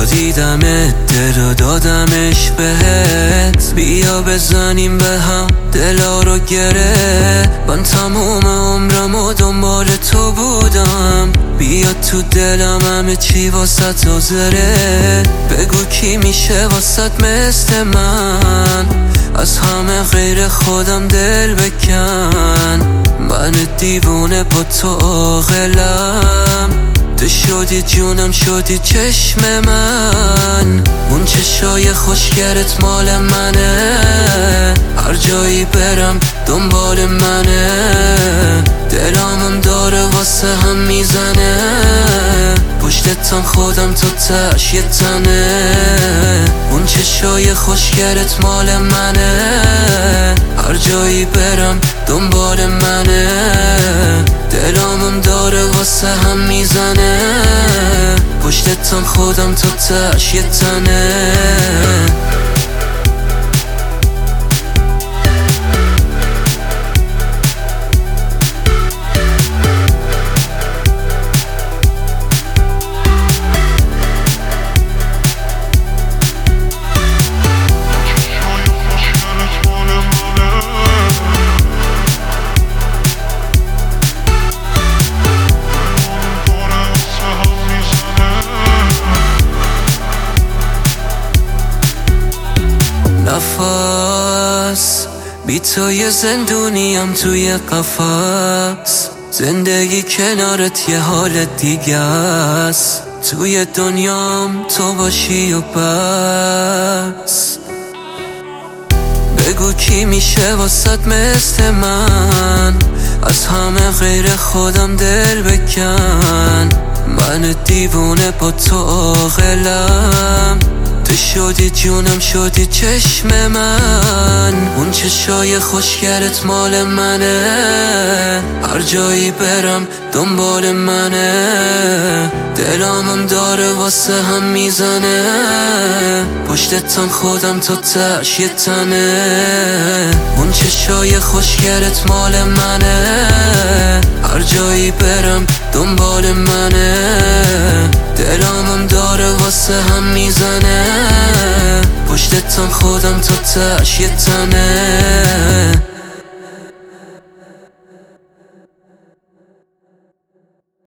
بارها دیدمت، دلو دادمش بهت. بیا بزنیم به هم دلا رو گره. من تموم عمرم و دنبال تو بودم. بیا تو دلم همه چی واسط حاضره. بگو کی میشه واسط مثل من، از همه غیر خودم دل بکن. من دیوونه با تو عاقلم، تو شدی جونم شدی چشم من. اون چشای خوشگرت مال منه، هر جایی برم دنبال منه. دلامم داره واسه هم میزنه، پشتتم خودم تو تش یه تنه. اون چشای خوشگرت مال منه، هر جایی برم دنبال منه. دلامم داره واسه هم میزنه، پشتتم خودم تو تش یه تنه. نفس بی تو یه زندونیم توی قفس، زندگی کنارت یه حال دیگه است. توی دنیام تو باشی و بس. بگو کی میشه واسط مثل من، از همه غیر خودم دل بکن. من دیوونه با تو عاقلم، تو شدی جونم شدی چشم من. اون چشای خوشگرت مال منه، هر جایی برم دنبال منه. دلامم داره واسه هم میزنه، پشتتم خودم تو تش یه تنه. اون چشای خوشگرت مال منه، هر جایی برم دنبال منه. دلامم داره واسه هم میزنه، پشتتم خودم تو تش یه تنه.